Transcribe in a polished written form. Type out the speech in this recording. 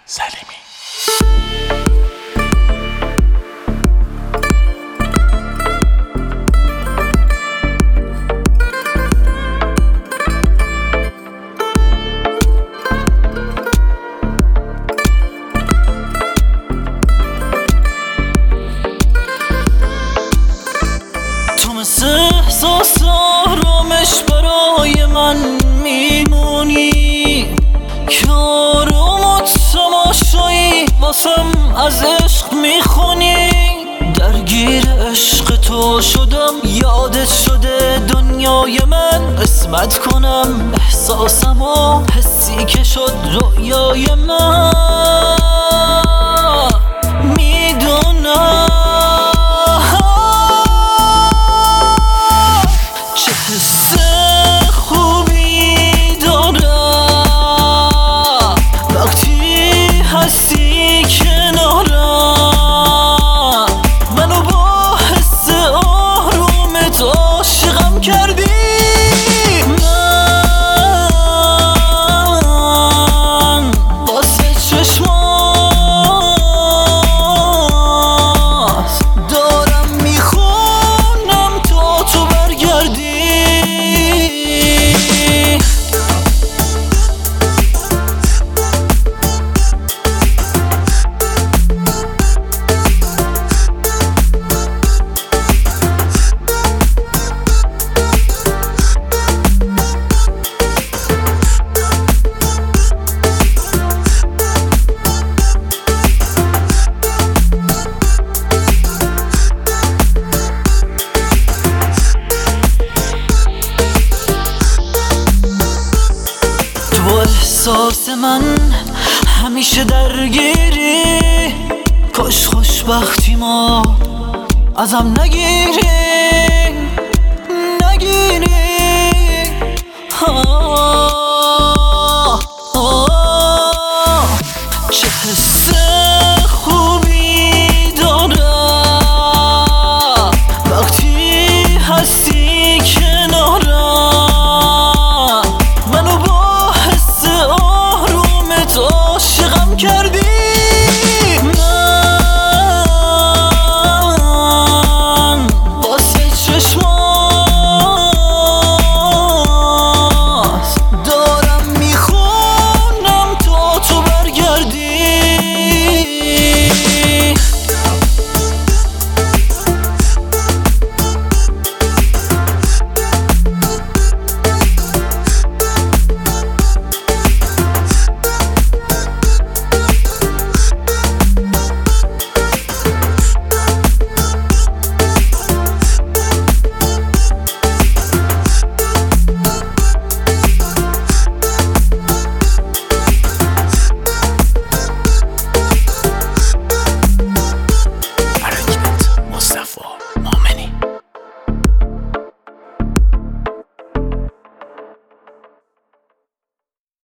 سلیمی. احساس آرامش برای من میمونی که آروم و تماشایی واسم از عشق میخونی. درگیر عشق تو شدم، یادت شده دنیای من. قسمت کنم احساسم و حسی که شد رویای من. میدونم احساس من همیشه درگیری. کاش خوشبختی ما ازم نگیری. نگیری